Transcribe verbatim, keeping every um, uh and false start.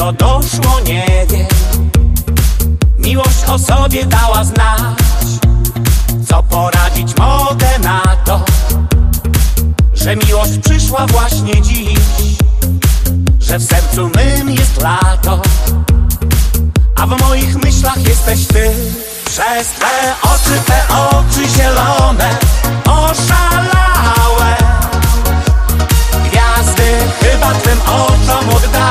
tego doszło, nie wiem. Miłość o sobie dała znać. Co poradzić mogę na to, że miłość przyszła właśnie dziś, że w sercu mym jest lato, a w moich myślach jesteś ty. Przez te oczy, te oczy zielone, oszalałe, gwiazdy chyba twym oczom oddały.